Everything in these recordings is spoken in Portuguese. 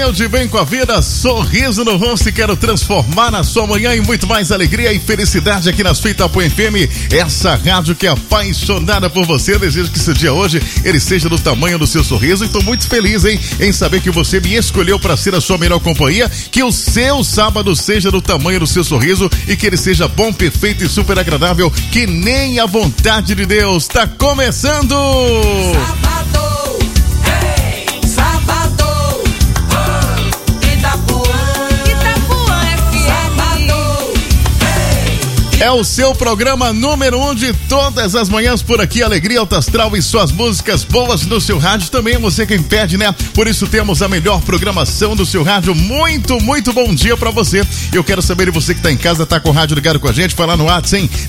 de bem com a vida, sorriso no rosto e quero transformar a sua manhã em muito mais alegria e felicidade aqui na sua Itapuã FM, essa rádio que é apaixonada por você. Eu desejo que esse dia hoje ele seja do tamanho do seu sorriso e estou muito feliz em saber que você me escolheu para ser a sua melhor companhia, que o seu sábado seja do tamanho do seu sorriso e que ele seja bom, perfeito e super agradável, que nem a vontade de Deus. Tá começando! É o seu programa número 1 de todas as manhãs por aqui, Alegria Alto Astral e suas músicas boas no seu rádio. Também é você quem pede, né? Por isso temos a melhor programação do seu rádio. Muito, muito bom dia pra você. Eu quero saber de você que tá em casa, tá com o rádio ligado com a gente, fala no WhatsApp, hein?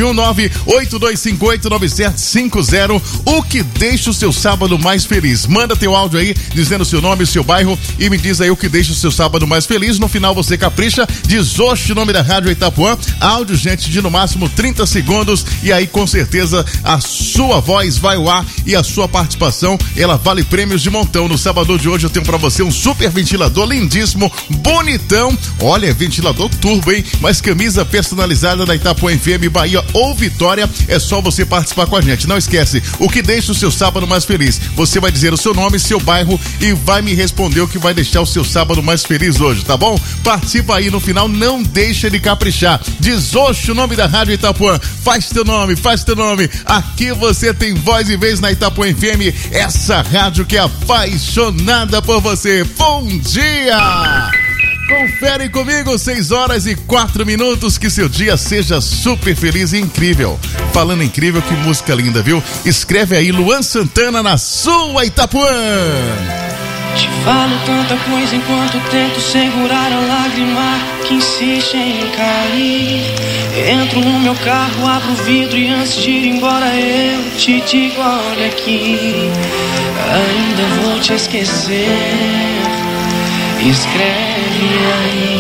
719-8258-9750. O que deixa o seu sábado mais feliz? Manda teu áudio aí, dizendo o seu nome, o seu bairro e me diz aí o que deixa o seu sábado mais feliz. No final você capricha, diz Oxe, o nome da rádio Itapuã. Áudio, gente, de no máximo 30 segundos e aí com certeza a sua voz vai ao ar e a sua participação, ela vale prêmios de montão. No sábado de hoje eu tenho pra você um super ventilador lindíssimo, bonitão, olha, ventilador turbo, hein? Mas camisa personalizada da Itapuã FM, Bahia ou Vitória, é só você participar com a gente. Não esquece, o que deixa o seu sábado mais feliz? Você vai dizer o seu nome, seu bairro e vai me responder o que vai deixar o seu sábado mais feliz hoje, tá bom? Participa aí no final, não deixa de caprichar. Diz Oxe, o nome da rádio Itapuã, faz teu nome, aqui você tem voz e vez na Itapuã FM, essa rádio que é apaixonada por você. Bom dia! Confere comigo, 6h04, que seu dia seja super feliz e incrível. Falando incrível, que música linda, viu? Escreve aí Luan Santana na sua Itapuã. Te falo tanta coisa enquanto tento segurar a lágrima que insiste em cair. Entro no meu carro, abro o vidro e antes de ir embora eu te digo, olha aqui, ainda vou te esquecer. Escreve aí.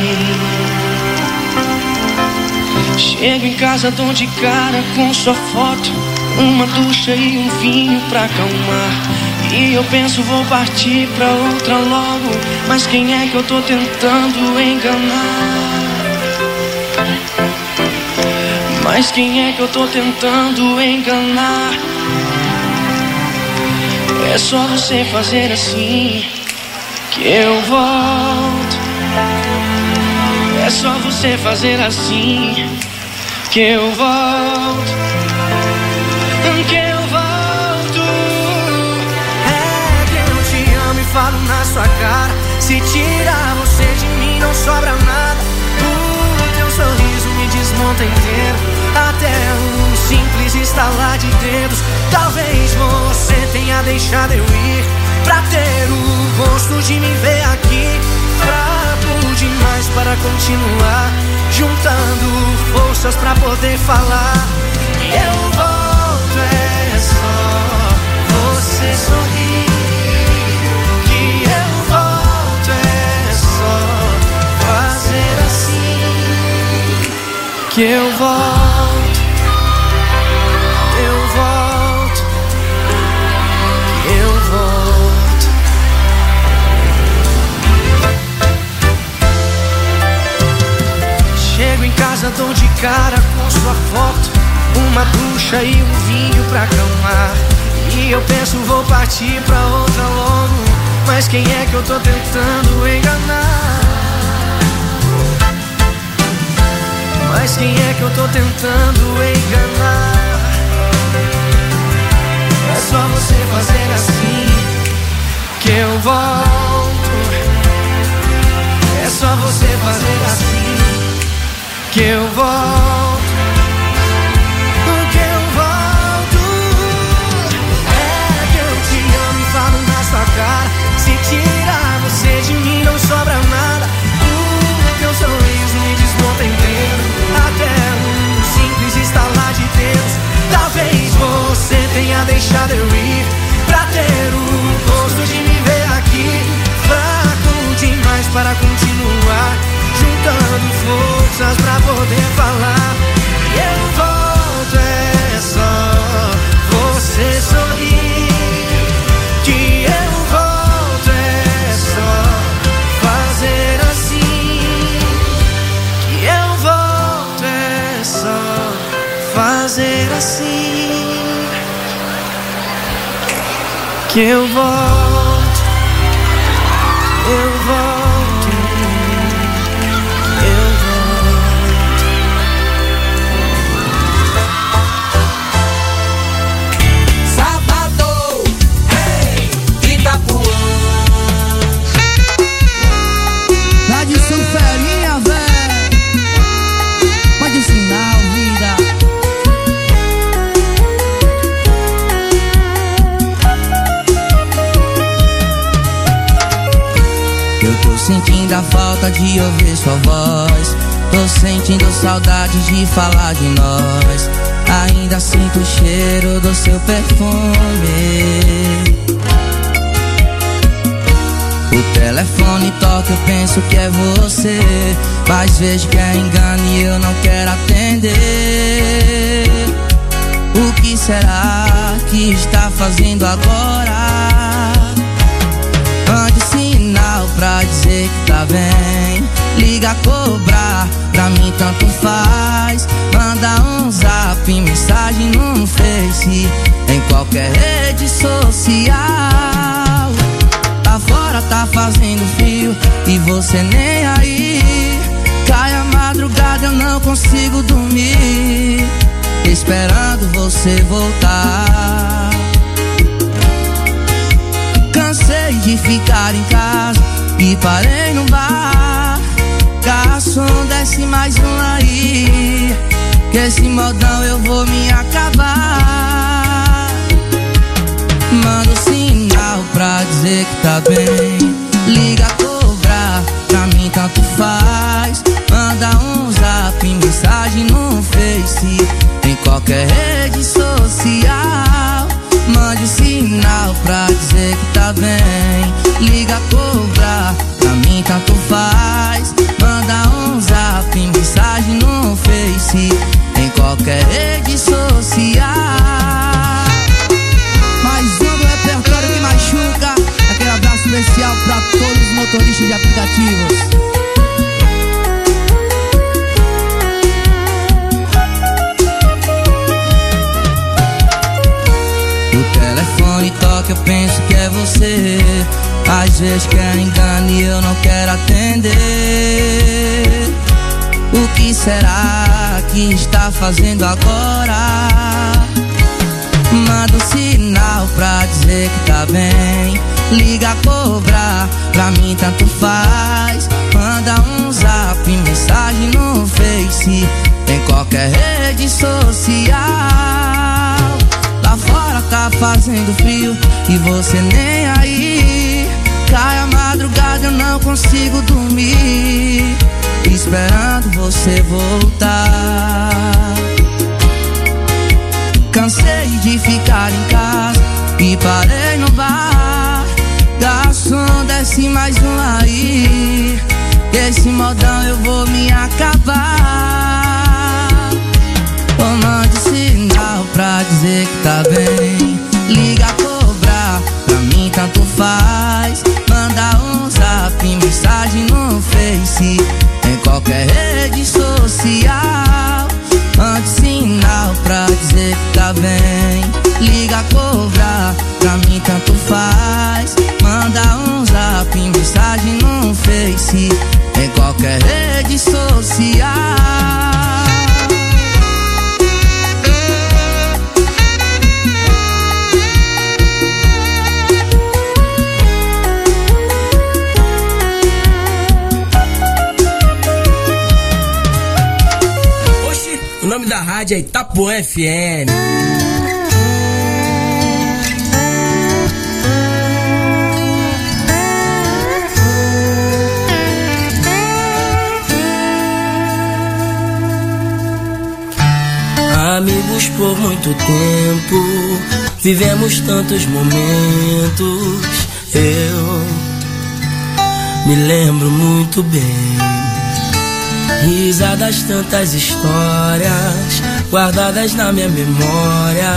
Chego em casa, dou de cara com sua foto, uma ducha e um vinho pra acalmar. E eu penso, vou partir pra outra logo, mas quem é que eu tô tentando enganar? Mas quem é que eu tô tentando enganar? É só você fazer assim que eu volto. É só você fazer assim que eu volto. Que eu volto. É que eu te amo e falo na sua cara. Se tirar você de mim não sobra nada. O teu sorriso me desmonta inteiro, até um simples estalar de dedos. Talvez você tenha deixado eu ir pra ter o gosto de me ver aqui. Fraco demais para continuar, juntando forças pra poder falar. Eu volto, é só você sorrir. Que eu volto, é só fazer assim. Que eu volto, eu volto, que eu volto. Chego em casa, dou de cara com sua foto, uma ducha e um vinho pra acalmar. E eu penso, vou partir pra outra logo, mas quem é que eu tô tentando enganar? Mas quem é que eu tô tentando enganar? É só você fazer assim que eu volto. É só você fazer assim que eu volto. Que eu volto. É que eu te amo e falo na sua cara. Se tirar você de mim não sobra nada. O teu sorriso me desmonta inteiro, até um simples estalar de dedos. Talvez você tenha deixado eu ir pra ter o gosto de me ver aqui. Fraco demais para continuar, juntando forças pra poder falar. E eu volto, é só você sorrir. Que eu volto, é só que eu volto, eu volto, eu volto. Sábado, hey, Itapuã. Lá de Sulferinha, véi, pode ensinar a vida. Eu tô sentindo a falta de ouvir sua voz. Tô sentindo saudade de falar de nós. Ainda sinto o cheiro do seu perfume. O telefone toca, eu penso que é você, mas vejo que é engano e eu não quero atender. O que será que está fazendo agora? Mande sinal pra dizer que tá bem. Liga, cobrar, pra mim tanto faz. Manda um zap, mensagem no Face, em qualquer rede social. Lá fora tá fazendo frio e você nem aí. Cai a madrugada, eu não consigo dormir, esperando você voltar. Cansei de ficar em casa e parei no bar. Garçom, desce mais um aí, que esse modão eu vou me acabar. Manda um sinal pra dizer que tá bem. Liga, cobrar, pra mim tanto faz. Manda um zap, mensagem no Face, em qualquer rede social. Mande sinal pra dizer que tá bem. Liga, cobrar, pra mim tanto faz. Manda um zap, mensagem no Face, em qualquer rede social. Mais um do repertório que machuca. Aquele abraço especial pra todos os motoristas de aplicativos. O telefone toca, eu penso que é você, às vezes que é engano e eu não quero atender. O que será que está fazendo agora? Manda um sinal pra dizer que tá bem. Liga, cobrar, pra mim tanto faz. Manda um zap, mensagem no Face, em qualquer rede social. Lá fora tá fazendo frio e você nem aí. Cai a madrugada, eu não consigo dormir, esperando você voltar. Cansei de ficar em casa e parei no bar. Garçom, desce mais um aí, esse modão eu vou me acabar. Mande sinal pra dizer que tá bem. Liga, cobrar, pra mim tanto faz. Manda um zap, mensagem no Face, em qualquer rede social. Mande sinal pra dizer que tá bem. Liga, cobrar, pra mim tanto faz. Manda um zap, mensagem no Face, em qualquer rede social. O nome da rádio é Itapuã FM. Amigos por muito tempo, vivemos tantos momentos. Eu me lembro muito bem. Risadas, tantas histórias guardadas na minha memória.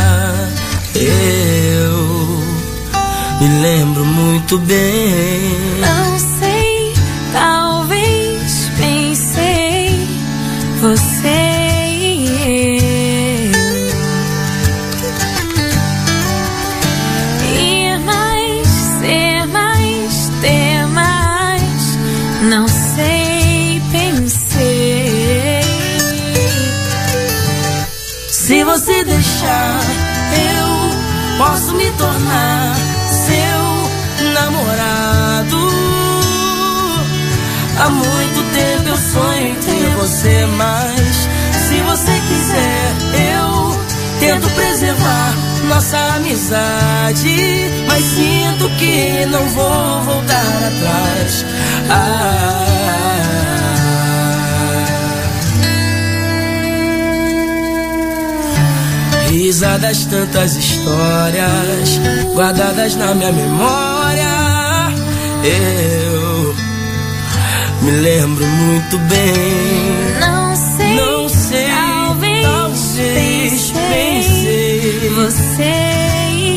Eu me lembro muito bem. Não sei, talvez pensei, você e eu posso me tornar seu namorado. Há muito tempo eu sonho em ter você, mas se você quiser, eu tento preservar nossa amizade, mas sinto que não vou voltar atrás. Risadas, tantas histórias guardadas na minha memória. Eu me lembro muito bem. Não sei, talvez pensei, você e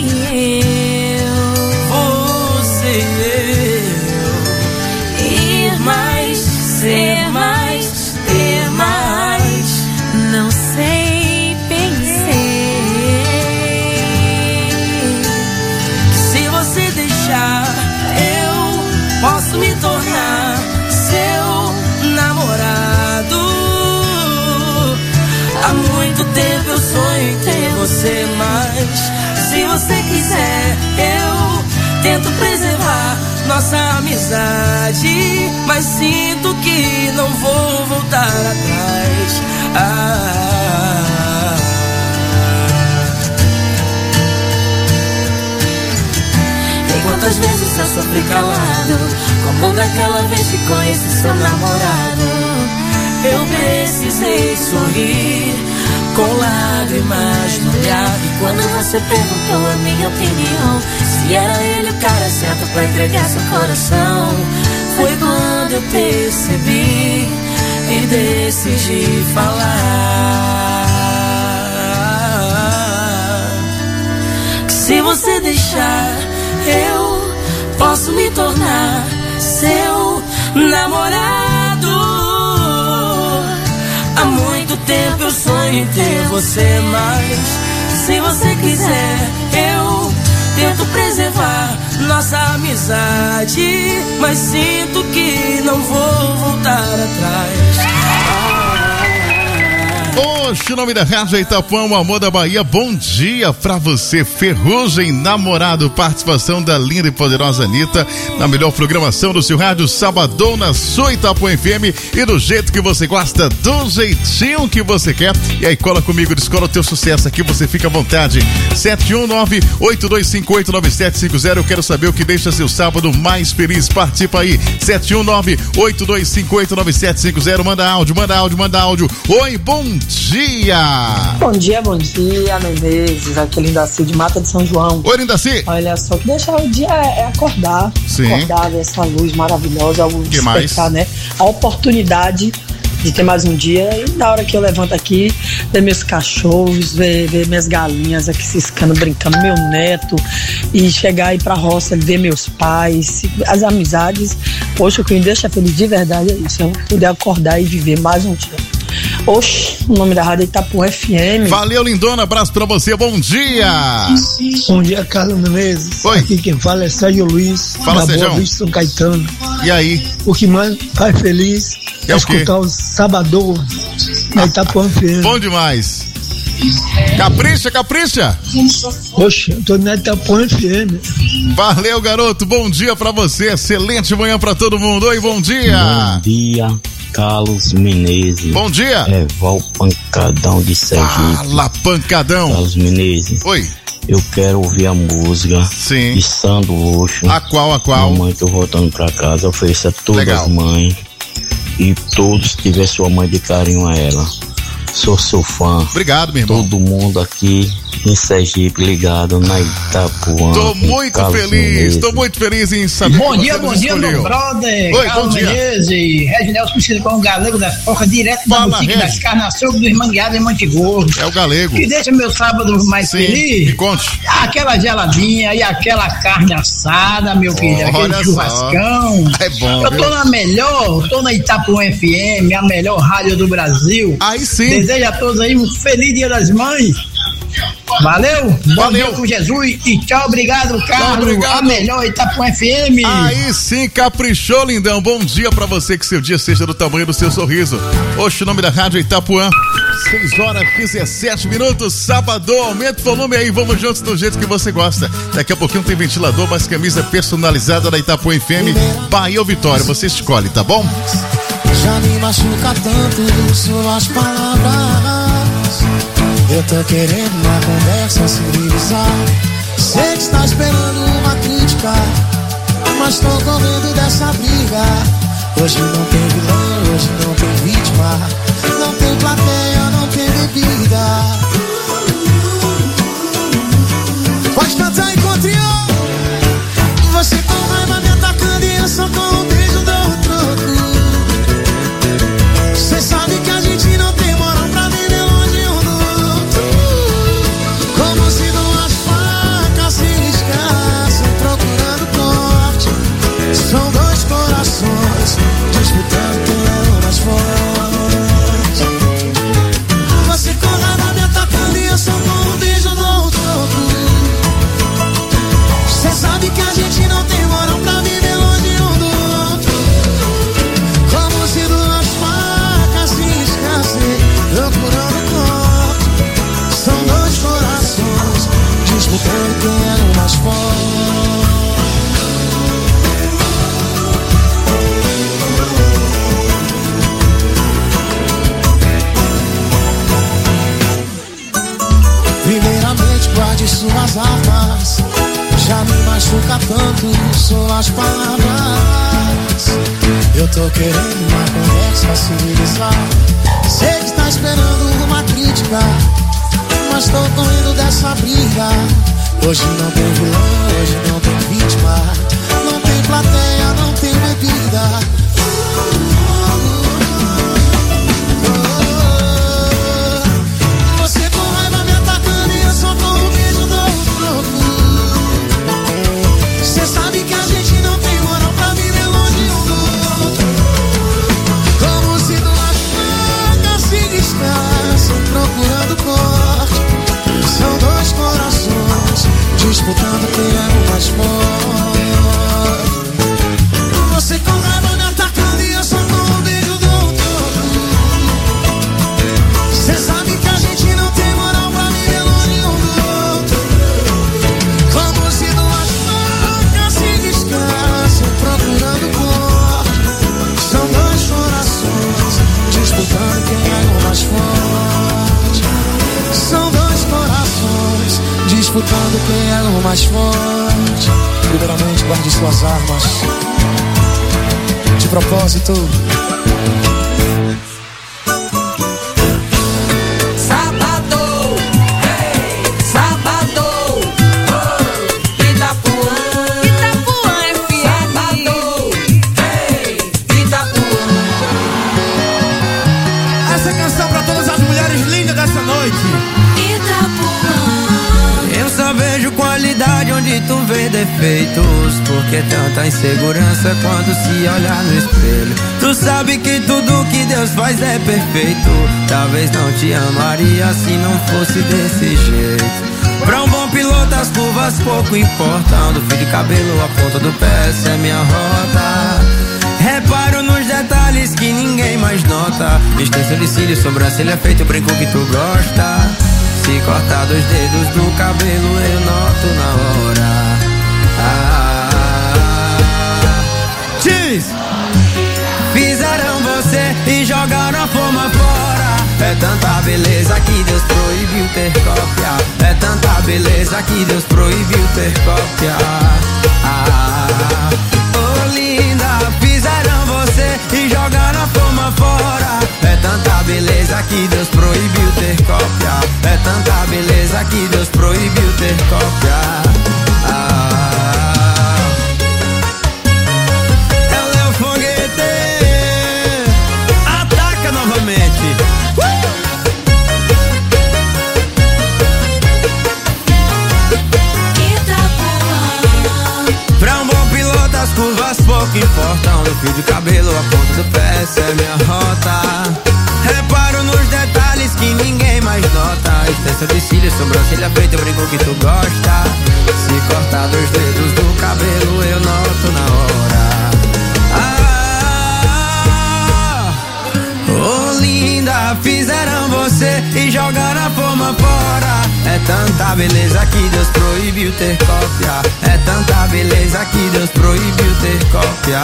eu, ir mais, ser mais, ter mais. Não sei, pensei que se você deixar, eu posso me tornar seu namorado. Há muito tempo eu sonho em ter você, mas se você quiser, eu tento preservar nossa amizade, mas sinto que não vou voltar atrás. Quantas vezes eu sofri calado, como daquela vez que conheci seu namorado. Eu precisei sorrir com lágrimas no olhar, e quando você perguntou a minha opinião, se era ele o cara certo pra entregar seu coração, foi quando eu percebi e decidi falar que se você deixar, eu posso me tornar seu namorado. Há muito tempo eu sonho em ter você, mas se você quiser, eu tento preservar nossa amizade, mas sinto que não vou voltar atrás. Oxe, o nome da Rádio Itapuã, o amor da Bahia. Bom dia pra você, Ferrugem Namorado. Participação da linda e poderosa Anitta na melhor programação do seu rádio, sabadão na sua Itapuã FM, e do jeito que você gosta, do jeitinho que você quer. E aí cola comigo, descola o teu sucesso aqui, você fica à vontade. 719-8258-9750. Eu quero saber o que deixa seu sábado mais feliz. Participa aí, 719-8258-9750. Manda áudio. Oi, bom dia. Bom dia, Menezes. Aqui é Lindaci de Mata de São João. Oi, Lindaci. Olha só, que deixar o dia é acordar. Sim. Acordar, ver essa luz maravilhosa, o que despertar, mais? Né? A oportunidade de ter mais um dia. E na hora que eu levanto aqui, ver meus cachorros, ver minhas galinhas aqui ciscando, brincando, meu neto, e chegar aí pra roça, ver meus pais, as amizades. Poxa, o que me deixa feliz de verdade é isso, eu poder acordar e viver mais um dia. Oxe, o nome da rádio é Itapuã FM. Valeu, lindona, abraço pra você, bom dia. Bom dia, Carlos Menezes. Oi. Aqui quem fala é Sérgio Luiz. Fala, da Sérgio. Boa Vista, São Caetano. E aí? O que mais faz feliz É é o quê? escutar o Sabadão na Itapuã FM. Bom demais. Capricha. Oxe, eu tô na Itapuã FM. Valeu, garoto, bom dia pra você, excelente manhã pra todo mundo. Oi, bom dia. Bom dia, Carlos Menezes. Bom dia. É Val Pancadão de Sergipe. Fala, Pancadão. Carlos Menezes. Oi. Eu quero ouvir a música Sim. de Sandro Roxo. A qual? Mamãe, tô voltando pra casa. Ofereça a todas Legal. as mães e todos que tiver sua mãe de carinho a ela. Sou seu fã. Obrigado, meu irmão. Todo mundo aqui em Sergipe ligado na Itapuã. Tô muito feliz em saber Bom que dia, você nos meu escolheu. brother. Oi, Carlos bom dia. Menezes, Reginaldo conhecido como Galego da Foca, direto da Fala, boutique Regi. das carnes açougue dos Mangueados em Monte Gordo. É o Galego. Que deixa meu sábado mais Sim, me feliz. conte. Aquela geladinha e aquela carne assada, meu filho, Olha aquele só. churrascão. É bom, Eu tô viu? tô na Itapuã FM, a melhor rádio do Brasil. Aí sim. Desejo a todos aí um feliz Dia das Mães. Valeu, bom dia com Jesus e tchau, obrigado, Carlos. Obrigado. A melhor Itapuã FM. Aí sim, caprichou, lindão. Bom dia pra você, que seu dia seja do tamanho do seu sorriso. Oxe, o nome da rádio Itapuã. 6h17, sábado. Aumenta o volume aí, vamos juntos do jeito que você gosta. Daqui a pouquinho tem ventilador, mais camisa personalizada da Itapuã FM, Bahia ou Vitória, você escolhe, tá bom? Já me machuca tanto suas palavras. Eu tô querendo uma conversa civilizar. Sei que está esperando uma crítica, mas tô com medo dessa briga. Hoje não tem vilão, hoje não tem vítima. Não tem plateia, não tem bebida. Pode cantar em contrinho. Você com raiva me atacando e eu só com um beijo dou o troco. Cê sabe que a gente não tem moral pra viver longe um do outro. Como se duas facas se riscassem procurando corte. São dois corações disputando quem é o mais forte. Você com raiva me atacando e eu só com um beijo dou o troco. Cê sabe que a gente não tem moral pra viver longe um do outro. Como se duas facas se escassem procurando corte. São dois corações disputando quem é o mais forte. Primeiramente guarde suas armas. Já me machuca tanto suas palavras. Eu tô querendo uma conversa civilizar. Sei que está esperando uma crítica, mas tô com medo dessa briga. Hoje não tem vilão, hoje não tem vítima. Não tem plateia, não tem bebida. Você com raiva me atacando e eu só com um beijo dou o troco. Cê sabe que a gente não tem moral pra viver longe um do outro. Como se duas facas se descansam procurando corte. São dois corações disputando quem é o mais forte. Você com raiva me atacando e eu só com um beijo dou o troco. Cê sabe que a gente não tem moral pra viver longe um do outro. Como se duas facas se descansam procurando corte. São dois corações disputando quem é o mais forte. São dois corações disputando quem é o mais forte. Primeiramente guarde suas armas. De propósito. Onde tu vê defeitos, porque tanta insegurança quando se olhar no espelho. Tu sabe que tudo que Deus faz é perfeito. Talvez não te amaria se não fosse desse jeito. Pra um bom piloto as curvas pouco importam. Do fio de cabelo à ponta do pé, essa é minha rota. Reparo nos detalhes que ninguém mais nota. Extensão de cílios, sobrancelha feito, brinco que tu gosta. Se cortar dos dedos do cabelo eu noto na hora. Diz! Fizeram você e jogaram a fama fora. É tanta beleza que Deus proibiu ter cópia. É tanta beleza que Deus proibiu ter cópia. Oh linda, fizeram você e jogaram a fama fora. É tanta beleza que Deus proibiu ter cópia. É tanta beleza que Deus proibiu ter cópia. É o Léo Foguete. Ataca novamente. Pra um bom piloto as curvas pouco importam. Do fio de cabelo à ponta do pé, essa é minha rota. Reparo nos detalhes que ninguém mais nota. Extensão de cílios, sobrancelha feita, eu brinco que tu gosta. Se cortar 2 dedos do cabelo, eu noto na hora. Oh linda, fizeram você e jogaram a forma fora. É tanta beleza que Deus proibiu ter cópia. É tanta beleza que Deus proibiu ter cópia.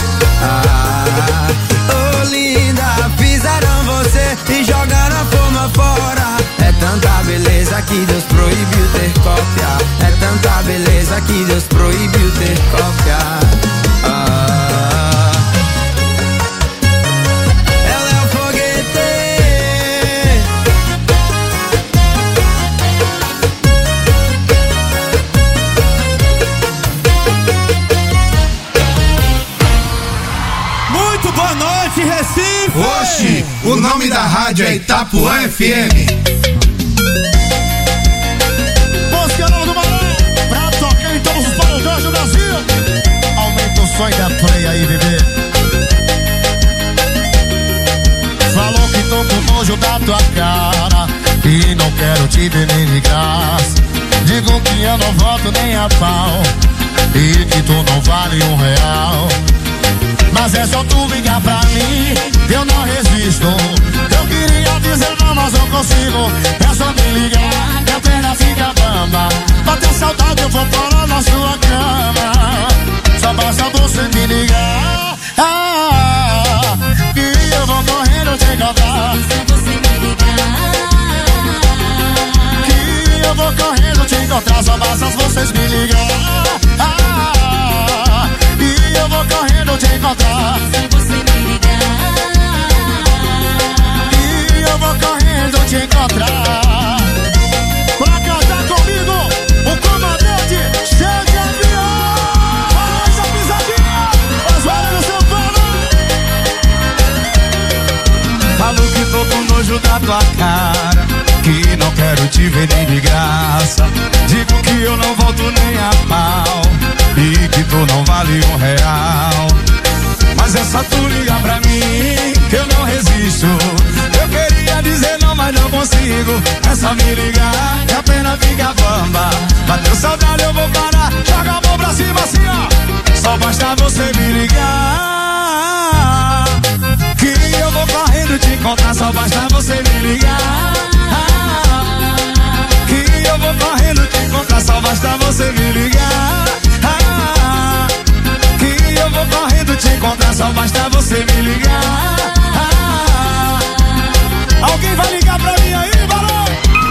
Oh linda, fizeram você e jogaram a forma fora. É tanta beleza que Deus proibiu ter cópia. É tanta beleza que Deus proibiu ter cópia. Ela é o foguete. Muito boa noite, Recife! Oxi, o nome da rádio é Itapuã FM. Mosqueirão do Marão, pra tocar em todos os paredões do Brasil. Aumenta o som da play aí, bebê. Falou que tô com nojo da tua cara e não quero te ver nem de graça. Digo que eu não volto nem a pau e que tu não vale R$1. Mas é só tu ligar pra mim, eu não resisto. Eu queria dizer não, mas não consigo. É só me ligar, minha perna fica bamba. Bater saudade, eu vou parar na sua cama. Só basta você me ligar, que eu vou correndo te encontrar. Que eu vou correndo te encontrar. Só basta vocês me ligar, e eu vou correndo te encontrar. E eu vou correndo te encontrar. Pra cantar comigo, o comandante cheio de avião. Faz a pisadinha, mas vai no São Paulo. Falo que tô com nojo da tua cara, que não quero te ver nem de graça. Digo que eu não volto nem a pau e que tu não vale R$1. Mas é só tu ligar pra mim, que eu não resisto. Eu queria dizer não, mas não consigo. É só me ligar, que a pena fica bamba. Bateu saudade, eu vou parar. Joga a mão pra cima assim, ó. Só basta você me ligar, que eu vou correndo te encontrar. Só basta você me ligar, que eu vou correndo te encontrar. Só basta você me ligar, que eu vou correndo te encontrar. Só basta você me ligar. Alguém vai ligar pra mim aí, Barão?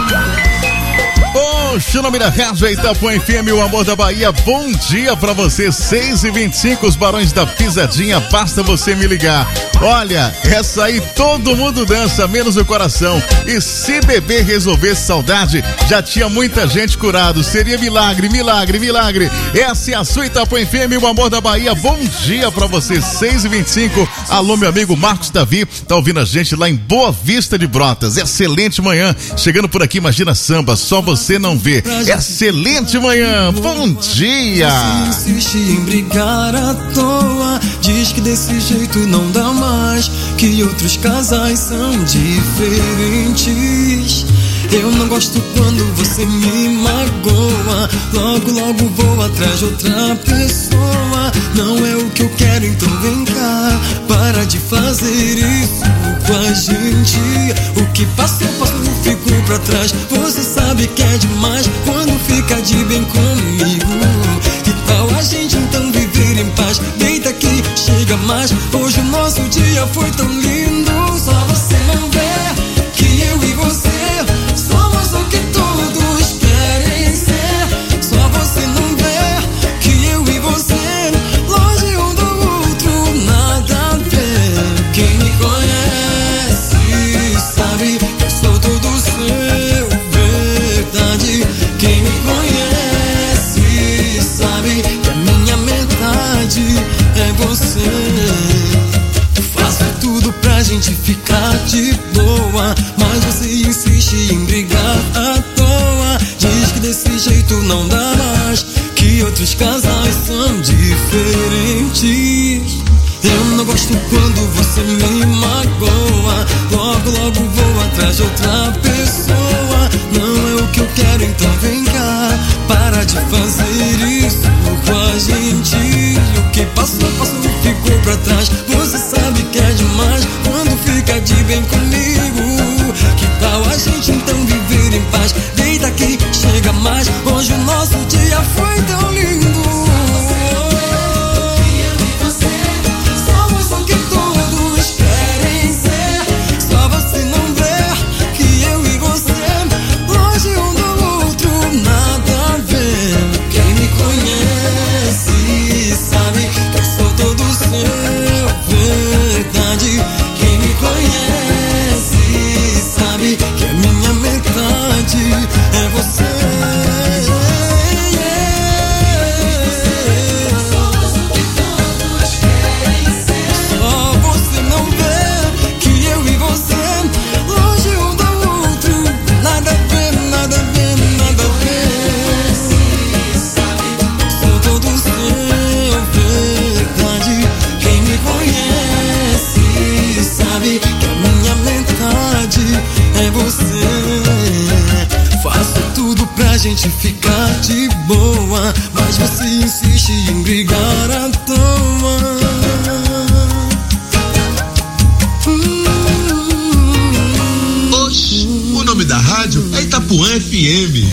Oxe, o nome da rádio é Itapuã FM, o amor da Bahia. Bom dia pra você, 6h25, os Barões da Pisadinha, basta você me ligar. Olha, essa aí todo mundo dança, menos o coração. E se bebê resolvesse saudade, já tinha muita gente curado. Seria milagre, milagre, milagre. Essa é a sua Itapuã FM, o amor da Bahia. Bom dia pra você, 6h25. Alô, meu amigo Marcos Davi, tá ouvindo a gente lá em Boa Vista de Brotas. Excelente manhã. Chegando por aqui, imagina samba, só você não vê. Excelente manhã, bom dia. Você insiste em brigar à toa, diz que desse jeito não dá mais, que outros casais são diferentes. Eu não gosto quando você me magoa, logo, logo vou atrás de outra pessoa. Não é o que eu quero, então vem cá, para de fazer isso com a gente. O que passou, passou, ficou pra trás. Você sabe que é demais quando fica de bem comigo. Que tal a gente então viver em paz? Deita aqui, chega mais. Hoje o nosso dia foi tão lindo. Só você não vê que eu e você somos o que todos querem ser. Só você não vê que eu e você longe um do outro, nada a ver. Quem me conhece sabe que eu sou todo seu, verdade. Quem me conhece sabe que a minha metade é você. Faço tudo pra gente ficar de boa, mas você insiste em brigar à toa. Diz que desse jeito não dá mais, que outros casais são diferentes. Eu não gosto quando você me magoa. Logo, logo vou atrás de outra pessoa. Não é o que eu quero, então vem cá. Para de fazer isso com a gente. O que passou, passou, ficou pra trás. Você sabe que é demais quando fica de bem comigo. Que tal a gente então viver em paz? Deita aqui, chega mais. Hoje o nosso dia foi tão lindo. Gente ficar de boa, mas você insiste em brigar à toa. Oxi, o nome da rádio é Itapuã FM.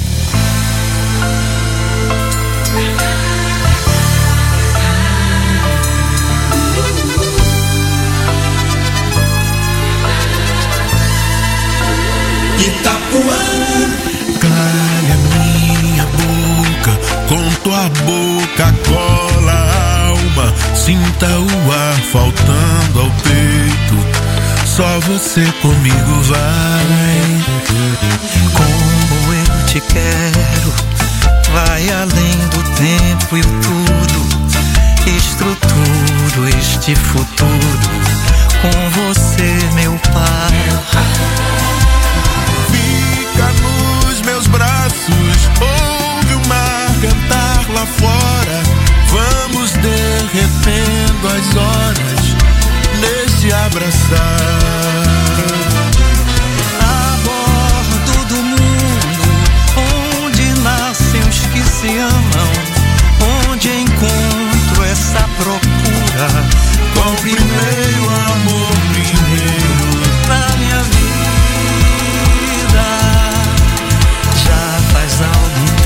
Itapuã. Calha minha boca, com tua boca cola a alma. Sinta o ar faltando ao peito, só você comigo vai. Como eu te quero, vai além do tempo e o tudo. Estruturo este futuro com você, meu pai. Meus braços, ouve o mar cantar lá fora. Vamos derretendo as horas nesse abraçar. A bordo do mundo, onde nascem os que se amam, onde encontro essa procura. Qual primeiro amor primeiro na minha vida? Já faz algum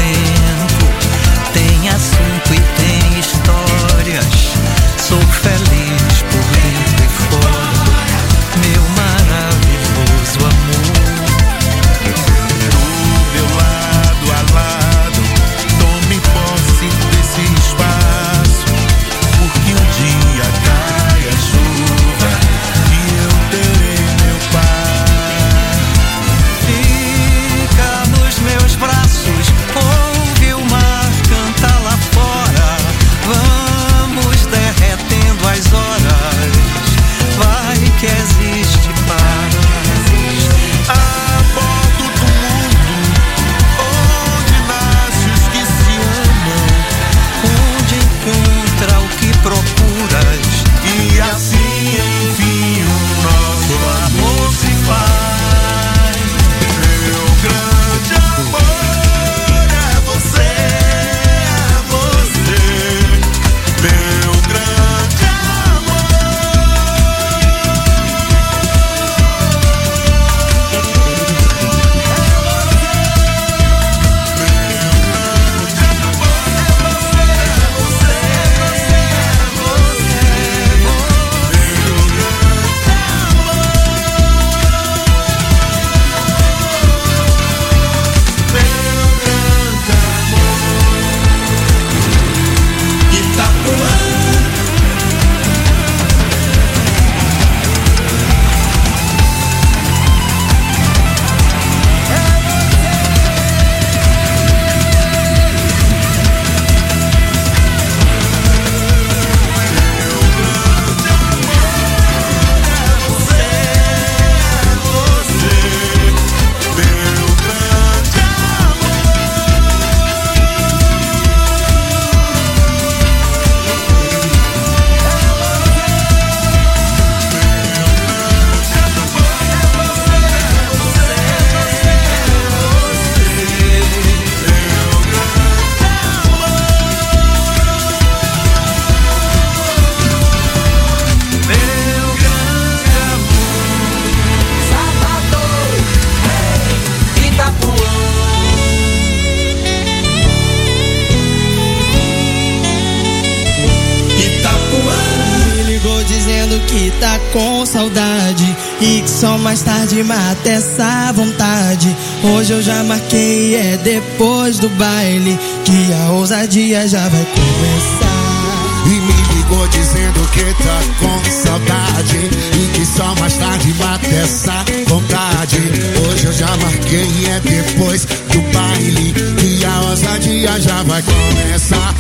que tá com saudade e que só mais tarde mata essa vontade. Hoje eu já marquei, é depois do baile que a ousadia já vai começar. E me ligou dizendo que tá com saudade e que só mais tarde mata essa vontade. Hoje eu já marquei, é depois do baile que a ousadia já vai começar.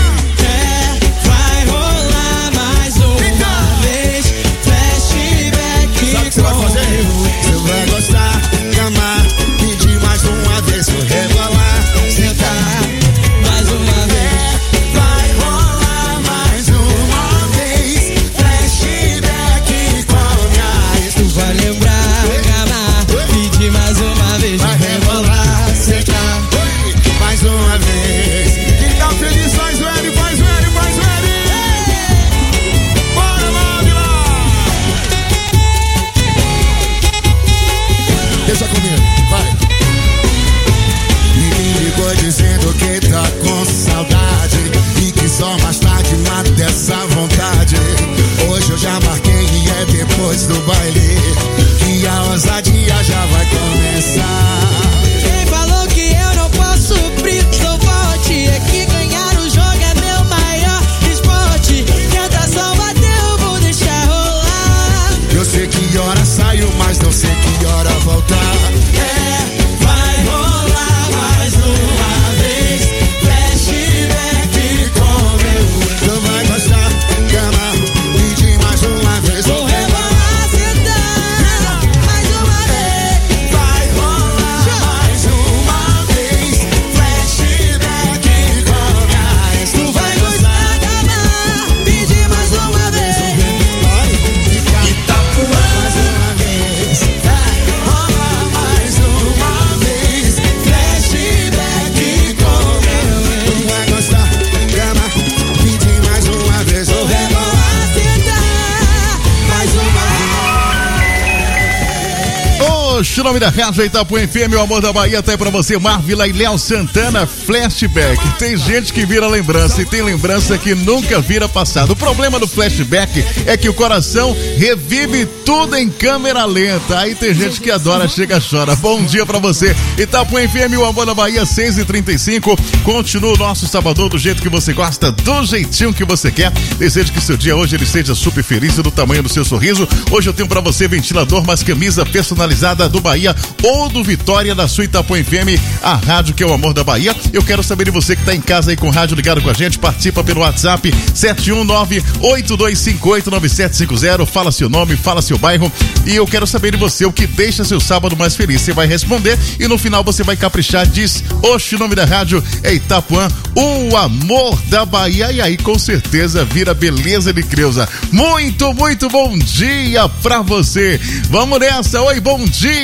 Vai rolar mais uma vez, flashback. Sabe o que você vai fazer? Você vai gostar, amar, pedir mais uma vez, vou rebolar, sentar mais uma vez. Vai rolar mais uma vez, flashback com minha ex. Tu vai lembrar, amar, pedir mais uma vez, vai rebolar, sentar mais uma vez. Quem tá feliz faz o L, faz o L, faz o L. Bora lá, Vila! Deixa comigo, vai. Me ligou dizendo que tá com saudade e que só mais tarde mata essa vontade. Hoje eu já marquei e é depois do baile que a ousadia já vai começar. Quem falou que eu não posso suprir seu forte? É que ganhar o jogo é meu maior esporte. Tentação bateu, vou deixar rolar. Eu sei que hora saio, mas não sei que hora voltar. Vai rolar mais uma vez, flashback com meu. Tu vai gostar, cama, pedir mais uma vez. Vou rebolar, sentar mais uma vez. Vai rolar mais uma vez, flashback com minha ex. Tu vai gostar, amar, pedir mais uma vez. Itapuã, mais uma vez. Vai rolar mais uma vez, flashback com minha ex. Tu vai gostar, cama, pedir mais uma vez. Vou rebolar, sentar mais uma vez. Oxe, o nome da rádio Itapuã FM, o amor da Bahia, tá aí pra você, Marvila e Léo Santana, flashback. Tem gente que vira lembrança e tem lembrança que nunca vira passado. O problema do flashback é que o coração revive tudo em câmera lenta. Aí tem gente que adora, chega, chora. Bom dia pra você, Itapuã FM, o amor da Bahia, 6h35. Continua o nosso sábado do jeito que você gosta, do jeitinho que você quer. Desejo que seu dia hoje ele seja super feliz e do tamanho do seu sorriso. Hoje eu tenho pra você ventilador, mas camisa personalizada do Bahia ou do Vitória da sua Itapuã FM, a rádio que é o amor da Bahia. Eu quero saber de você que tá em casa aí com o rádio ligado com a gente, participa pelo WhatsApp 719-8258-9750, fala seu nome, fala seu bairro e eu quero saber de você o que deixa seu sábado mais feliz. Você vai responder e no final você vai caprichar, diz, oxe, o nome da rádio é Itapuã, o amor da Bahia, e aí com certeza vira beleza de Creuza. Muito, muito bom dia pra você. Vamos nessa, oi, bom dia.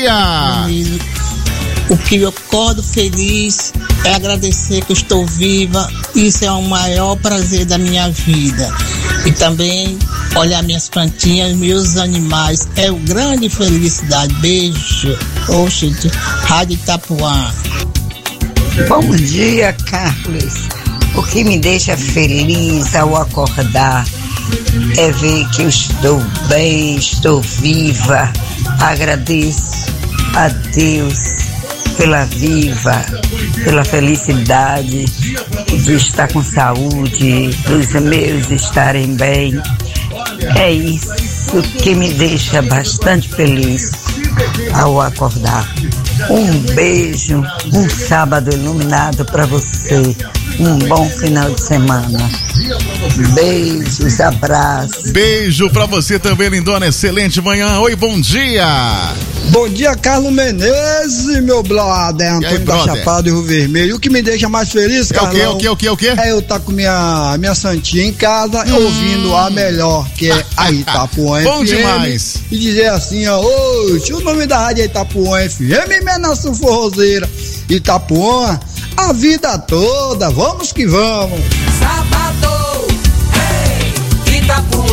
O que eu acordo feliz é agradecer que eu estou viva. Isso é o maior prazer da minha vida. E também olhar minhas plantinhas, meus animais. É uma grande felicidade. Beijo. Oxe, Rádio Itapuã. Bom dia, Carlos. O que me deixa feliz ao acordar é ver que eu estou bem, estou viva. Agradeço a Deus pela pela felicidade de estar com saúde, dos meus estarem bem. É isso que me deixa bastante feliz ao acordar. Um beijo, um sábado iluminado para você. Um bom final de semana. Beijos, abraços. Beijo pra você também, lindona. Excelente manhã. Oi, bom dia. Bom dia, Carlos Menezes, meu brother. Antônio da Chapada e Rio Vermelho. O que me deixa mais feliz, Carlão, o que? É eu estar com minha santinha em casa, ouvindo a melhor, que é a Itapuã FM. Bom demais. E dizer assim, ó, o nome da rádio é Itapuã FM, minha nação forrozeira. Itapuã, a vida toda, vamos que vamos. Sábado, hey, Itapuã.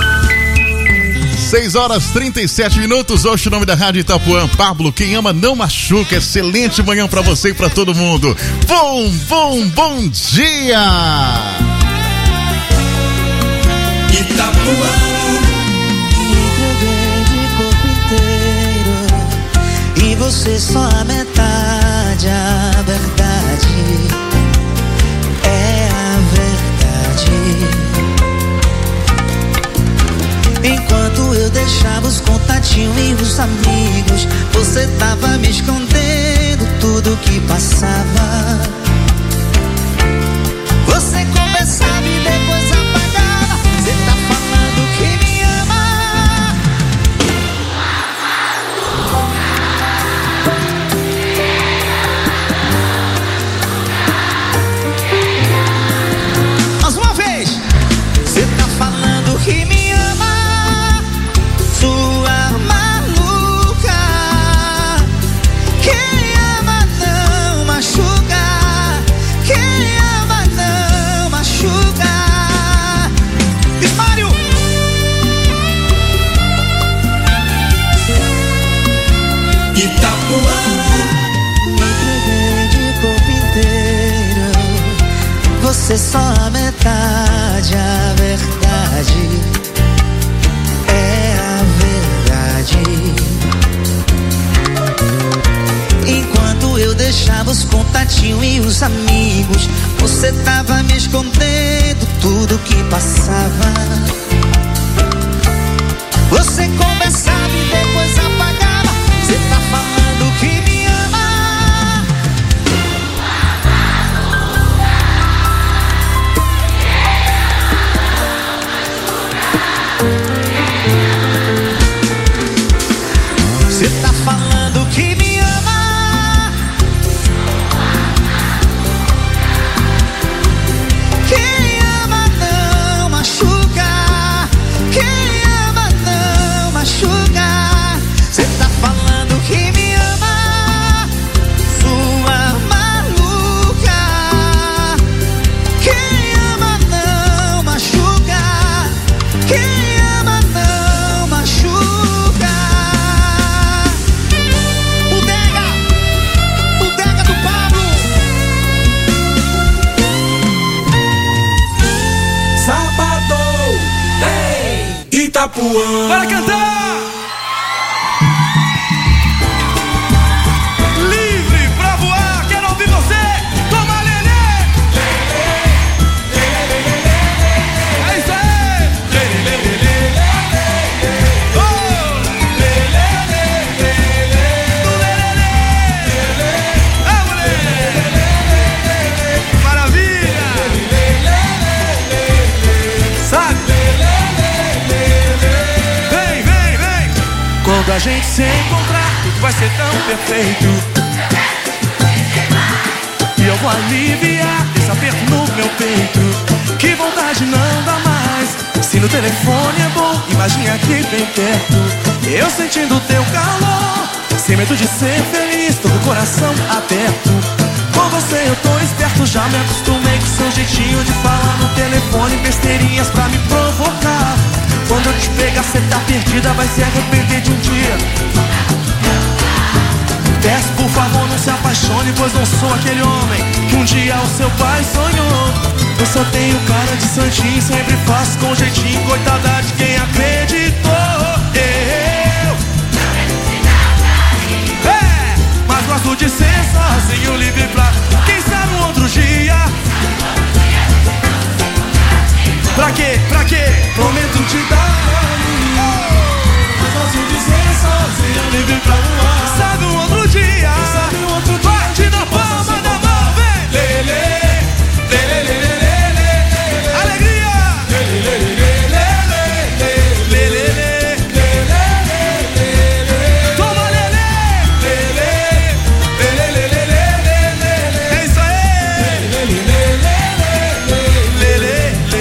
6h37. Hoje o nome da rádio Itapuã, Pablo, quem ama não machuca. Excelente manhã pra você e pra todo mundo. Bom dia. Itapuã, você só a metade, a verdade é a verdade. Enquanto eu deixava os contatinhos e os amigos, você tava me escondendo tudo que passava. Você conversava e depois apagava. Você tá falando que me ama. Mais uma vez. Você tá falando que me ama. Sua maluca. Quem ama não machuca. Quem ama não machuca. Mário! Itapuã. Me entreguei de corpo inteiro. Você só a metade, a verdade é a verdade. Enquanto eu deixava os contatinhos e os amigos, você tava me escondendo tudo que passava. Você conversava e depois apagava. Você tá falando que me ama. Você tá falando que me ama. Quem ama não machuca. Quem ama não machuca. Você tá falando que me ama. Sua maluca. Quem ama não machuca. Quem ama não machuca. Bodega do Pablo. Sábado, ei, Itapuã. Bora cantar! Livre pra voar, quero ouvir você! Toma lelê! É isso aí! Oh! Ah, moleque! Maravilha! Sabe? Vem, vem, vem! Quando a gente se encontrar, tudo vai ser tão perfeito. E eu vou aliviar esse aperto no meu peito. Que vontade não dá mais. Se no telefone é bom, imagine aqui bem perto. Eu sentindo teu calor, sem medo de ser feliz, todo o coração aberto. Com você eu tô esperto, já me acostumei com seu jeitinho de falar no telefone, besteirinhas pra me provocar. Quando eu te pegar, cê tá perdida, vai se arrepender de um dia. Peço, por favor, não se apaixone, pois não sou aquele homem que um dia o seu pai sonhou. Eu só tenho cara de santinho, sempre faço com jeitinho, coitada de quem acreditou. Mas gosto de ser sozinho, livre pra quem sabe um outro dia. Pra quê? Pra quê? Prometo te dar carinho. Mas gosto de ser sozinho, livre pra voar. Sabe um outro dia. Sabe um outro dia. Bate na palma da mão, vem. Lelê, lelê, lelê, lelê. Alegria. Lelê, lelê, lelê, lelê, lelê. Toma lelê. Lelê, lelê, lelê, lelê. É isso aí. Lelê, lelê, lelê,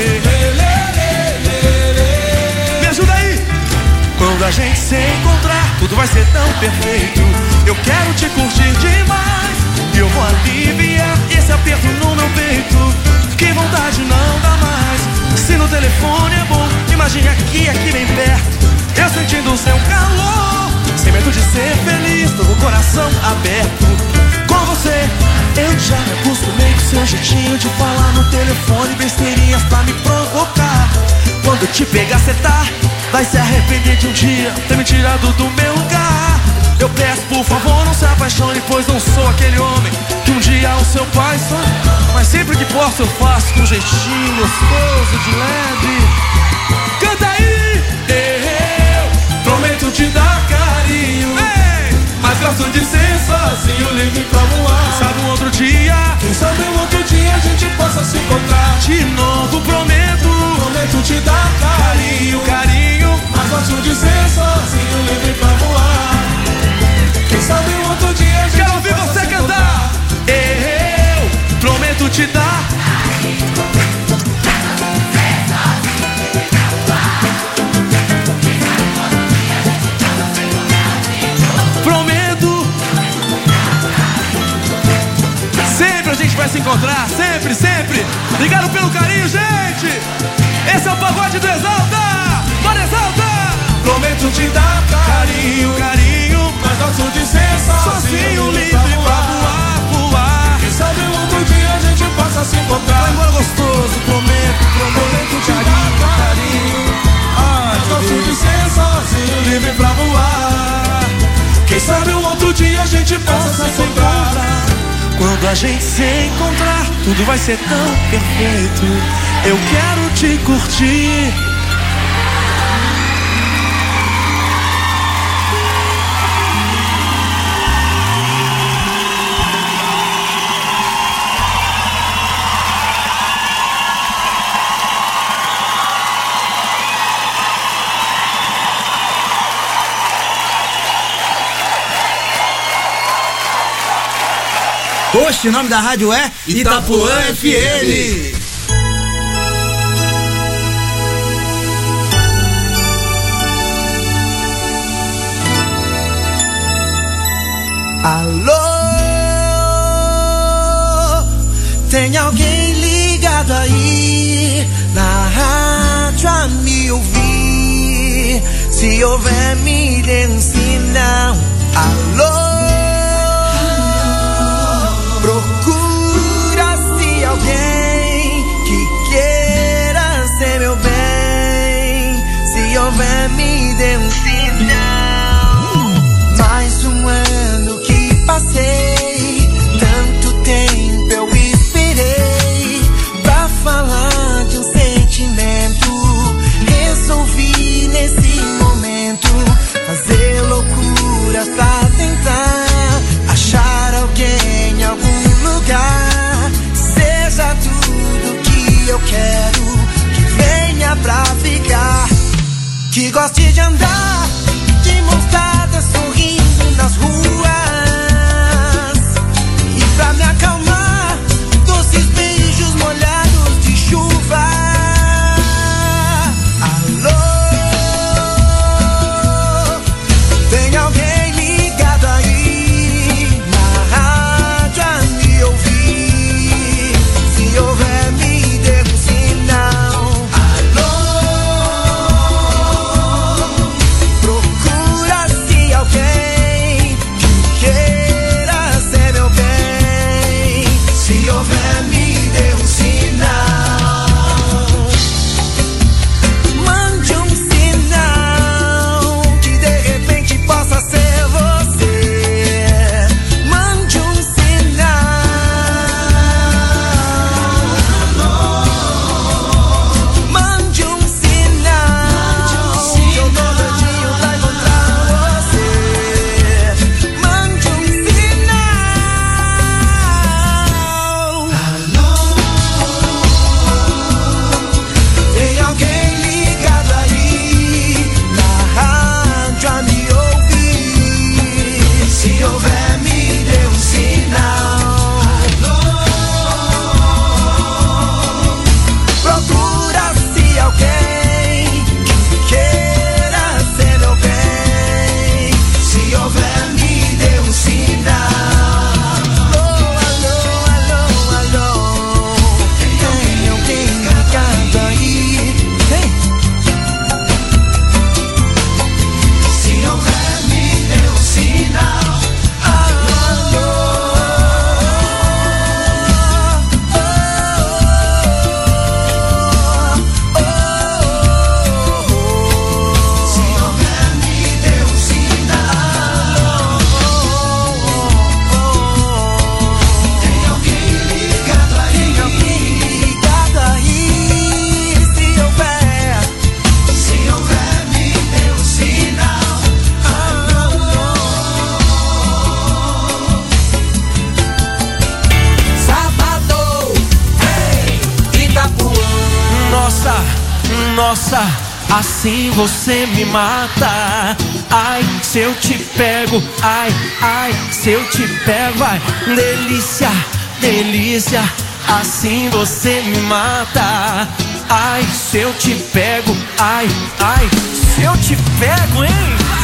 lelê. Me ajuda aí. Quando a gente se encontrar, tudo vai ser tão perfeito. Eu quero te curtir demais e eu vou aliviar esse aperto no meu peito. Que vontade não dá mais. Se no telefone é bom, imagine aqui bem perto. Eu sentindo o seu calor, sem medo de ser feliz, todo o coração aberto. Com você, eu já me acostumei com seu jeitinho de falar no telefone, besteirinhas pra me provocar. Quando te pegar, cê tá, vai se arrepender de um dia ter me tirado do meu lugar. Eu peço, por favor, não se apaixone, pois não sou aquele homem que um dia o seu pai sonha. Mas sempre que posso eu faço com um jeitinho gostoso, de leve. Canta aí! Eu prometo te dar carinho. Ei! Mas gosto de ser sozinho, livre pra voar. Sabe um outro dia? Quem sabe um outro dia a gente possa se encontrar. De novo prometo te dar carinho, carinho. Mas gosto de ser sozinho, livre pra voar. Quem sabe um outro dia a gente quero ouvir você cantar. Eu prometo te dar. Prometo. Sempre a gente vai se encontrar, sempre, sempre. Obrigado pelo carinho, gente. Esse é o pagode do Exalta. Bora, Exalta. Prometo te dar carinho, carinho. Mas gosto de ser sozinho, livre pra voar, voar. Quem sabe um outro dia a gente possa se encontrar. Vai embora gostoso, prometo te dar carinho. Mas gosto de ser sozinho, livre pra voar. Quem sabe um outro dia a gente possa se encontrar. Quando a gente se encontrar, tudo vai ser tão perfeito. Eu quero te curtir. Poxa, o nome da rádio é Itapuã FM. Alô, tem alguém ligado aí na rádio a me ouvir? Se houver, me dê um sinal. Alô, procura-se alguém que queira ser meu bem. Se houver, me dê um sinal. Mais um ano que passei, tanto tempo eu esperei pra falar de um sentimento. Resolvi nesse momento fazer loucuras pra tentar achar alguém em algum lugar. Seja tudo que eu quero, que venha pra ficar, que goste de andar de mãos dadas, sorrindo nas ruas. E pra me acalmar, doces beijos molhados de chuva. Alô, tem alguém ligado aí na rádio a me ouvir? Se houver, me dê um sinal. Alô, Nossa, assim você me mata. Ai, se eu te pego, ai, ai, se eu te pego, vai. Delícia, delícia, assim você me mata. Ai, se eu te pego, ai, ai, se eu te pego, hein?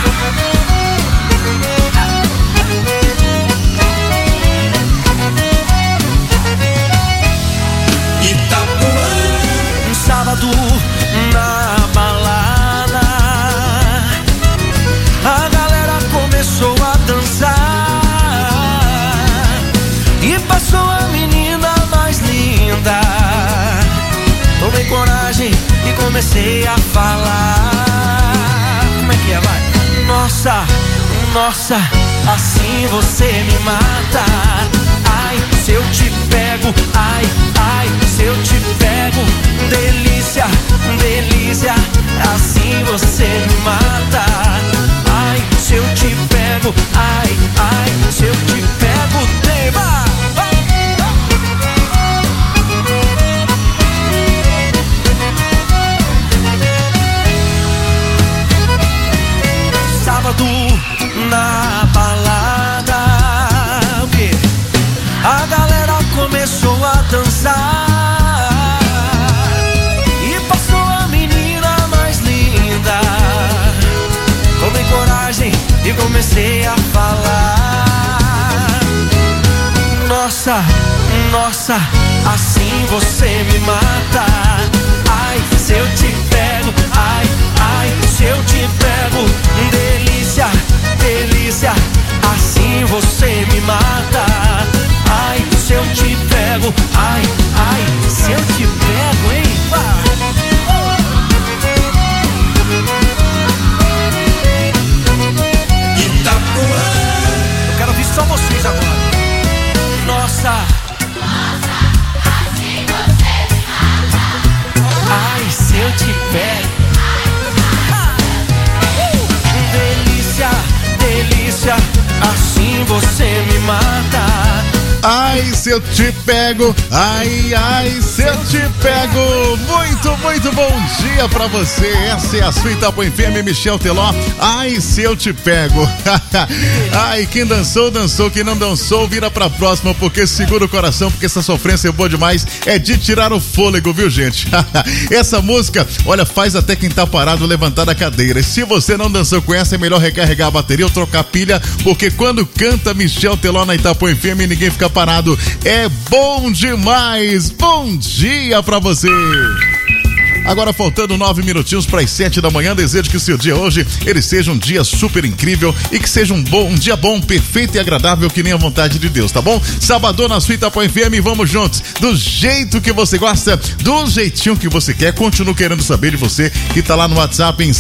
Um sábado na balada, a galera começou a dançar e passou a menina mais linda. Tomei coragem e comecei a falar. Como é que é, vai? Nossa, nossa, assim você me mata. Ai, se eu te pego, ai, ai, se eu te pego. Delícia, delícia, assim você me mata. Ai, se eu te pego, ai, ai, se eu te pego, tema. Sábado na balada, a galera começou a dançar e passou a menina mais linda. Tomei coragem e comecei a falar. Nossa, nossa, assim você me mata. Ai, se eu te pego, ai, ai, se eu te pego. Delícia, delícia, assim você me mata. Ai, se eu te pego, ai, ai, se eu te pego, hein? Eu quero ouvir só vocês agora. Nossa, assim você me mata. Ai, se eu te pego. Delícia, delícia, assim você me mata. Ai, se eu te pego, ai, ai, se eu te pego. Muito, muito bom dia pra você. Essa é a sua Itapuã FM, Michel Teló. Ai, se eu te pego. Ai, quem dançou, dançou. Quem não dançou, vira pra próxima, porque segura o coração, porque essa sofrência é boa demais. É de tirar o fôlego, viu, gente? Essa música, olha, faz até quem tá parado levantar da cadeira. E se você não dançou com essa, é melhor recarregar a bateria ou trocar pilha, porque quando canta Michel Teló na Itapuã FM, ninguém fica parado. É bom demais. Bom dia pra você. Agora faltando 9 minutinhos para as 7 da manhã, desejo que o seu dia hoje ele seja um dia super incrível e que seja um dia bom, perfeito e agradável, que nem a vontade de Deus, tá bom? Sabadão na sua Itapuã FM, vamos juntos, do jeito que você gosta, do jeitinho que você quer. Continuo querendo saber de você que tá lá no WhatsApp em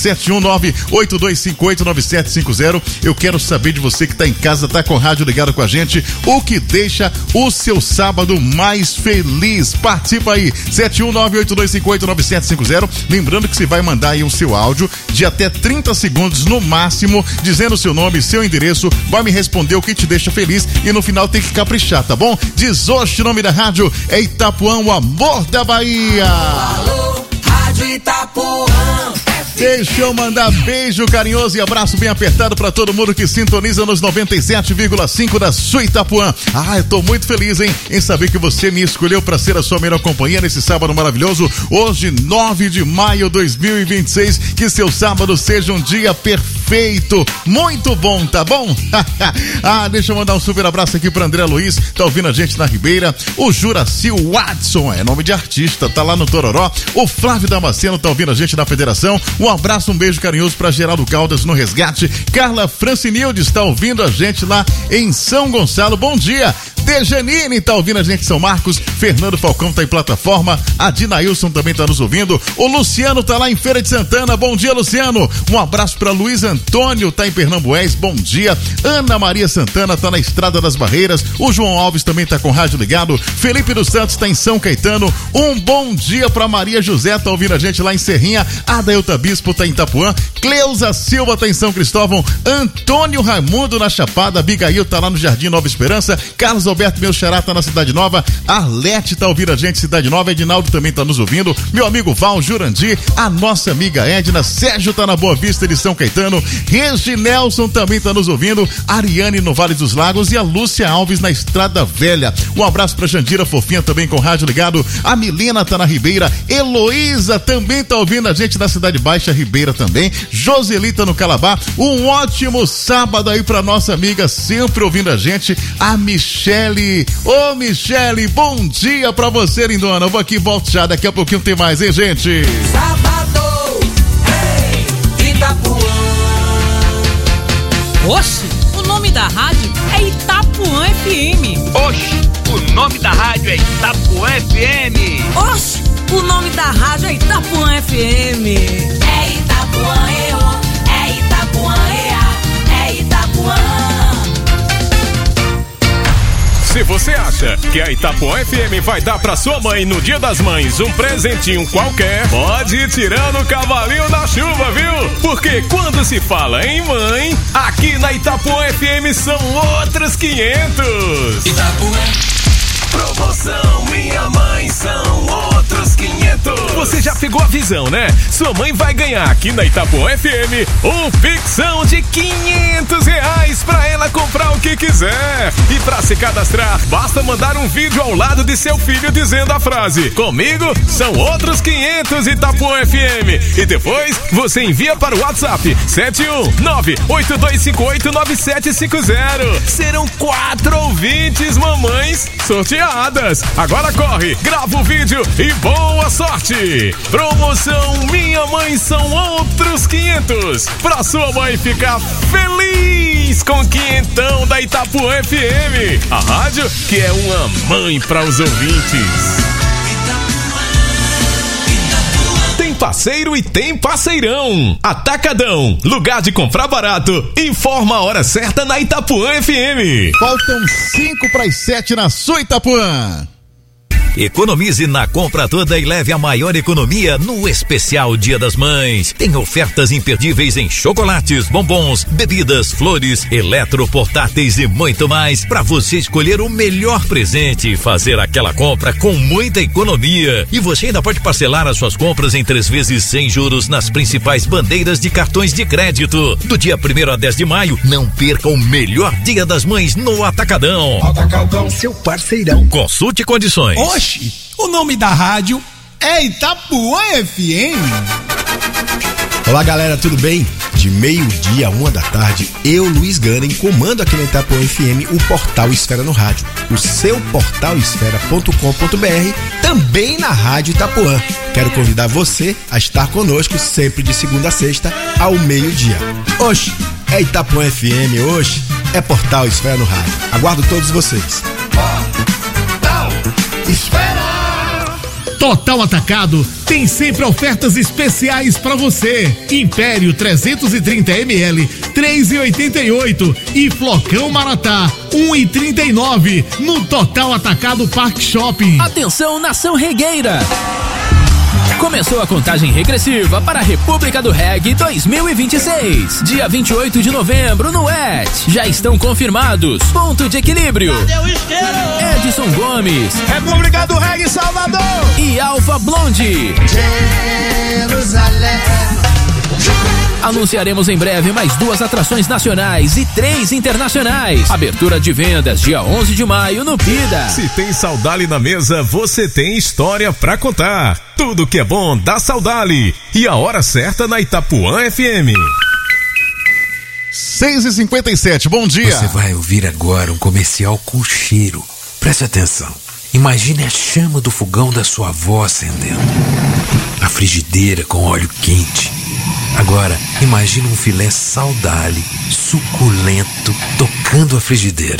719-8258-9750. Eu quero saber de você que tá em casa, tá com o rádio ligado com a gente, o que deixa o seu sábado mais feliz. Participa aí, 719-8258-9750. Lembrando que você vai mandar aí o seu áudio de até 30 segundos no máximo, dizendo seu nome, seu endereço, vai me responder o que te deixa feliz e no final tem que caprichar, tá bom? Diz hoje o nome da rádio é Itapuã, o amor da Bahia. Alô, Rádio Itapuã. Deixa eu mandar beijo carinhoso e abraço bem apertado pra todo mundo que sintoniza nos 97,5 da sua Itapuã. Ah, eu tô muito feliz, hein, em saber que você me escolheu pra ser a sua melhor companhia nesse sábado maravilhoso. Hoje, 9 de maio de 2026, que seu sábado seja um dia perfeito, muito bom, tá bom? Ah, deixa eu mandar um super abraço aqui pra André Luiz, tá ouvindo a gente na Ribeira. O Juraci Watson, é nome de artista, tá lá no Tororó. O Flávio Damasceno tá ouvindo a gente na Federação. Um abraço, um beijo carinhoso pra Geraldo Caldas no Resgate. Carla Francinilde está ouvindo a gente lá em São Gonçalo. Bom dia. Dejanine tá ouvindo a gente em São Marcos. Fernando Falcão tá em Plataforma. A Dinailson também tá nos ouvindo. O Luciano tá lá em Feira de Santana. Bom dia, Luciano. Um abraço pra Luiz Antônio, tá em Pernambués. Bom dia. Ana Maria Santana tá na Estrada das Barreiras. O João Alves também tá com o rádio ligado. Felipe dos Santos tá em São Caetano. Um bom dia pra Maria José, tá ouvindo a gente lá em Serrinha. Adailta Bispo tá em Itapuã. Cleusa Silva tá em São Cristóvão. Antônio Raimundo na Chapada. Abigail tá lá no Jardim Nova Esperança. Carlos Alberto, meu xará, tá na Cidade Nova. Arlete tá ouvindo a gente, Cidade Nova. Edinaldo também tá nos ouvindo. Meu amigo Val, Jurandir, a nossa amiga Edna. Sérgio tá na Boa Vista de São Caetano. Reginelson também tá nos ouvindo. Ariane no Vale dos Lagos e a Lúcia Alves na Estrada Velha. Um abraço pra Jandira Fofinha também com o rádio ligado. A Milena tá na Ribeira. Heloísa também tá ouvindo a gente na Cidade Baixa, Ribeira também. Joselita no Calabá. Um ótimo sábado aí pra nossa amiga sempre ouvindo a gente, a Michele. Ô Michele, bom dia pra você, lindona. Eu vou aqui, volto já, daqui a pouquinho tem mais, hein, gente? Sábado, hey, Itapuã. Oxe, o nome da rádio é Itapuã FM. Oxe, o nome da rádio é Itapuã FM. Oxe, o nome da rádio é Itapuã FM. É Itapuã, é Itapuã, é Itapuã. Se você acha que a Itapuã FM vai dar pra sua mãe no Dia das Mães um presentinho qualquer, pode ir tirando o cavalinho da chuva, viu? Porque quando se fala em mãe, aqui na Itapuã FM são outros 500. Itapuã. Promoção Minha Mãe são outros 500. Você já pegou a visão, né? Sua mãe vai ganhar aqui na Itapuã FM um pixão de R$500 pra ela comprar o que quiser. E pra se cadastrar, basta mandar um vídeo ao lado de seu filho dizendo a frase: comigo são outros 500 Itapuã FM. E depois você envia para o WhatsApp 71982589750. Serão 4 ouvintes mamães sorteadas. Agora corre, grava o vídeo e boa sorte! Promoção Minha Mãe são outros 500 pra sua mãe ficar feliz com o quinhentão da Itapuã FM, a rádio que é uma mãe para os ouvintes. Tem parceiro e tem parceirão. Atacadão, lugar de comprar barato. Informa a hora certa na Itapuã FM. Faltam 5 para as 7 na sua Itapuã. Economize na compra toda e leve a maior economia no especial Dia das Mães. Tem ofertas imperdíveis em chocolates, bombons, bebidas, flores, eletroportáteis e muito mais para você escolher o melhor presente e fazer aquela compra com muita economia. E você ainda pode parcelar as suas compras em 3 vezes sem juros nas principais bandeiras de cartões de crédito. Do dia 1º a 10 de maio, não perca o melhor Dia das Mães no Atacadão. Atacadão, seu parceirão. Consulte condições. Oxi, o nome da rádio é Itapuã FM. Olá galera, tudo bem? De meio-dia a 1 da tarde, eu, Luiz Ganem, comando aqui na Itapuã FM o Portal Esfera no Rádio, o seu portalesfera.com.br, também na Rádio Itapuã. Quero convidar você a estar conosco sempre de segunda a sexta ao meio-dia. Oxe, é Itapuã FM, oxe, é Portal Esfera no Rádio. Aguardo todos vocês. Espera! Total Atacado tem sempre ofertas especiais para você. Império 330ml 3,88 e Flocão Maratá 1,39 no Total Atacado Park Shopping. Atenção, nação regueira! Começou a contagem regressiva para a República do Reggae 2026. Dia 28 de novembro no ET. Já estão confirmados Ponto de Equilíbrio, Edson Gomes, República do Reggae Salvador e Alfa Blonde. Jerusalém. Anunciaremos em breve mais 2 atrações nacionais e 3 internacionais. Abertura de vendas dia 11 de maio no Pida. Se tem Saudale na mesa, você tem história pra contar. Tudo que é bom dá Saudale. E a hora certa na Itapuã FM. 6h57, bom dia. Você vai ouvir agora um comercial com cheiro. Preste atenção. Imagine a chama do fogão da sua avó acendendo. A frigideira com óleo quente. Agora, imagine um filé Saudale, suculento, tocando a frigideira.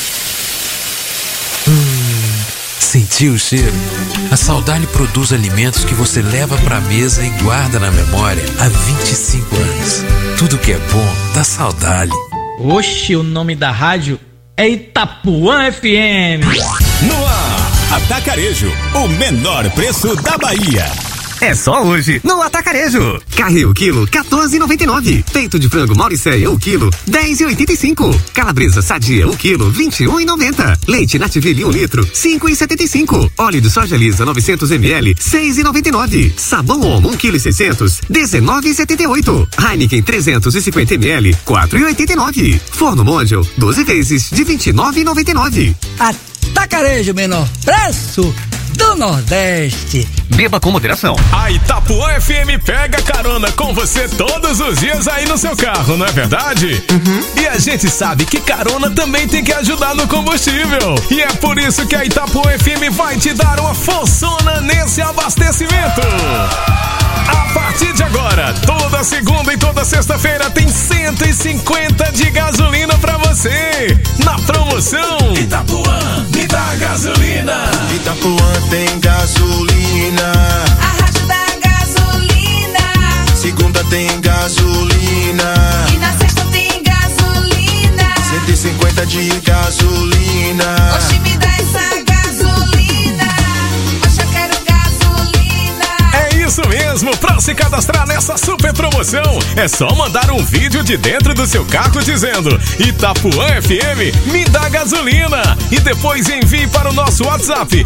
Sentiu o cheiro? A Saudale produz alimentos que você leva pra mesa e guarda na memória há 25 anos. Tudo que é bom dá Saudale. Oxe, o nome da rádio é Itapuã FM. No ar, Atacarejo, o menor preço da Bahia. é só hoje no Atacarejo. Carne o quilo, 14,99. Peito de frango Mauricéia o quilo, 10,85. Calabresa sadia o quilo, 21,90. Leite Nativille 1 litro, 5,75. Óleo de soja lisa 900 ml, 6,99. Sabão Omo 1,6 kg, 19,78. Heineken 350 ml, 4,89. Forno Mondial, 12 vezes de 29,99. Atacarejo, menor preço do Nordeste. Beba com moderação. A Itapuã FM pega carona com você todos os dias aí no seu carro, não é verdade? E a gente sabe que carona também tem que ajudar no combustível. E é por isso que a Itapuã FM vai te dar uma forçona nesse abastecimento. A partir de agora, toda segunda e toda sexta-feira tem 150 de gasolina pra você. Na promoção Itapuã, me dá gasolina. Itapuã tem gasolina. A rádio da gasolina. Segunda tem gasolina. E na sexta tem gasolina. 150 de gasolina. Oxi, me dá essa gasolina. Oxe, eu quero gasolina. É isso mesmo, pra se cadastrar nessa super promoção, é só mandar um vídeo de dentro do seu carro dizendo Itapuã FM, me dá gasolina. E depois envie para o nosso WhatsApp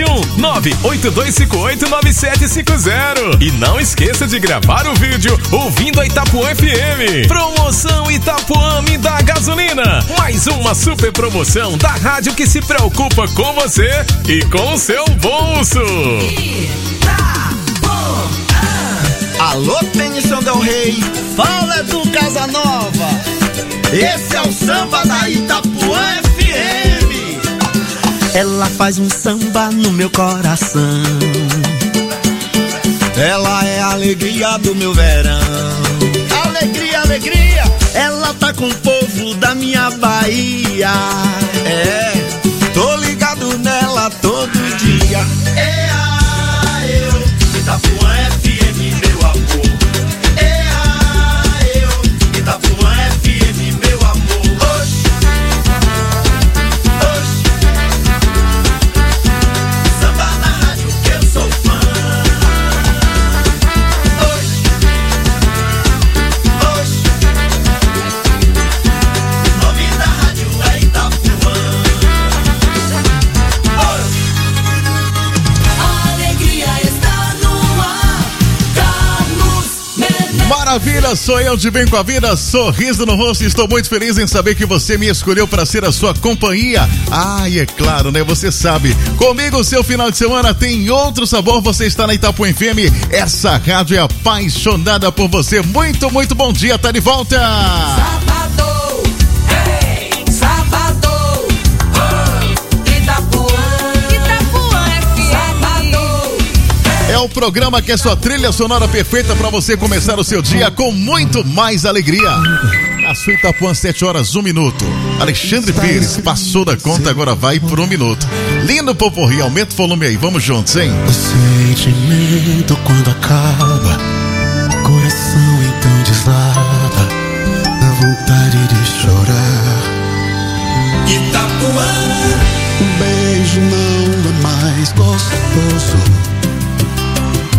71982589750. E não esqueça de gravar o vídeo ouvindo a Itapuã FM. Promoção Itapuã, me dá gasolina. Mais uma super promoção da rádio que se preocupa com você e com o seu bolso. Alô, Tennyson Del Rey, fala do Casanova. Esse é o samba da Itapuã FM. Ela faz um samba no meu coração. Ela é a alegria do meu verão. Alegria, alegria. Ela tá com o povo da minha Bahia. É, tô ligado nela todo dia. Itapuã FM, meu amor. Itapuã FM, meu amor. Oxi, oxi. Samba na rádio que eu sou fã. Oxi, oxi. O nome da rádio é Itapuã. Oxi. Alegria está no ar. Carlos Menezes. Maravilha, sou eu de bem com a vida, sorriso no rosto, estou muito feliz em saber que você me escolheu para ser a sua companhia. Ah, e é claro, né? Você sabe, comigo o seu final de semana tem outro sabor, você está na Itapuã FM, essa rádio é apaixonada por você. Muito, muito bom dia, tá de volta! Sábado, hey, sábado, Itapuã, Itapuã FM. Sábado, É o programa que é sua trilha sonora perfeita para você começar o seu dia com muito mais alegria. A sua Itapuã, 7h01. Alexandre Pires passou da conta, agora vai por 1 minuto. Lindo Poporri, aumenta o volume aí, vamos juntos, hein? O sentimento quando acaba, coração então desaba, dá vontade de chorar. Itapuã, Um beijo não é mais gostoso